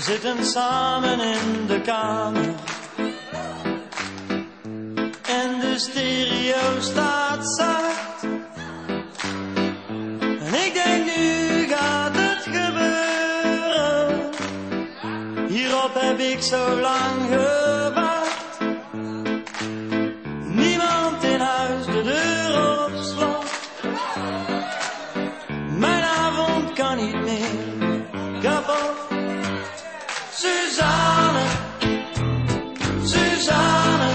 zitten samen in de kamer en de stereo staat zacht. En ik denk, nu gaat het gebeuren. Hierop heb ik zo lang gewacht. Niemand in huis, de deur op slot. Mijn avond kan niet meer kapot. Suzanne, Suzanne,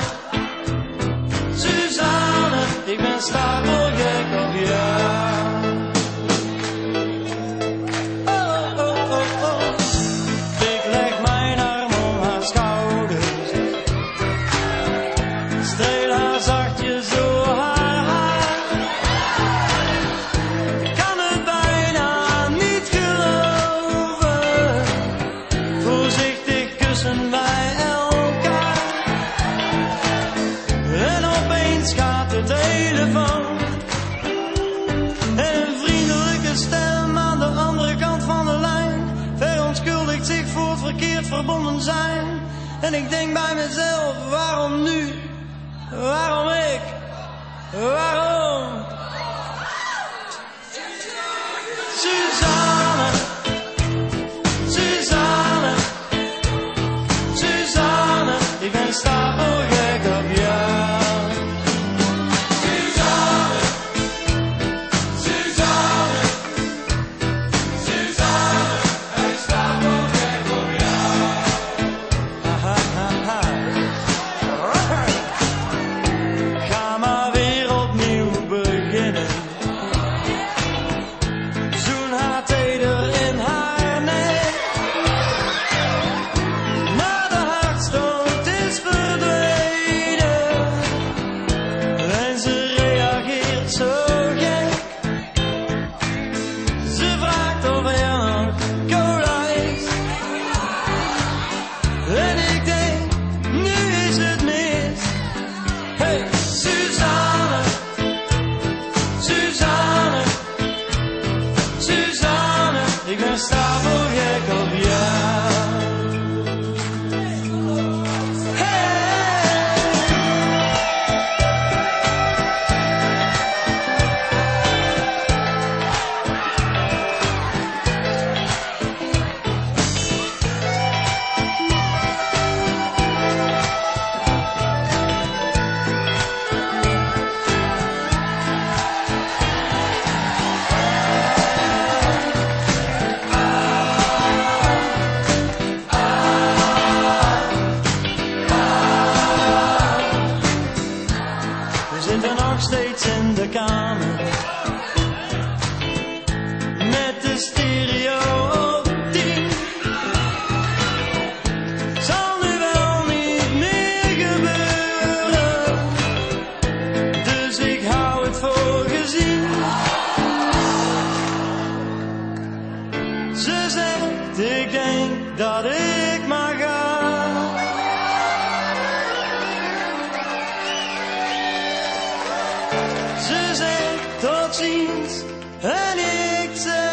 Suzanne, ik ben stapelgek op jou. Oh, oh, oh, oh. Ik leg mijn arm om haar schouders, streel haar zachtjes door haar haar. Ik kan het bijna niet geloven, voorzichtig kussen wij elkaar. En opeens gaat de telefoon en een vriendelijke stem aan de andere kant van de lijn verontschuldigt zich voor het verkeerd verbonden zijn. En ik denk bij mezelf, waarom nu? Waarom ik? Waarom? Suzanne, Suzanne, Suzanne, ik ben stapelgek op jou. Suzanne, Suzanne, Suzanne, ik ben stapelgek op jou. Ha, ha, ha. Ga maar weer opnieuw beginnen. Zoen haar teder in haar nek. Maar de hartstocht is verdwenen en ze reageert zo gek. Ze vraagt of er nog cola is. En ik denk, nu is het mis. Hey, Suzanne, Suzanne, Suzanne, ik ben stapelgek op jou. We zitten nog steeds in de kamer met de stereo op 10. Zal nu wel niet meer gebeuren, dus ik hou het voor gezien. Ze zegt, ik denk dat ik maar ga. Ze zegt tot ziens en ik zeg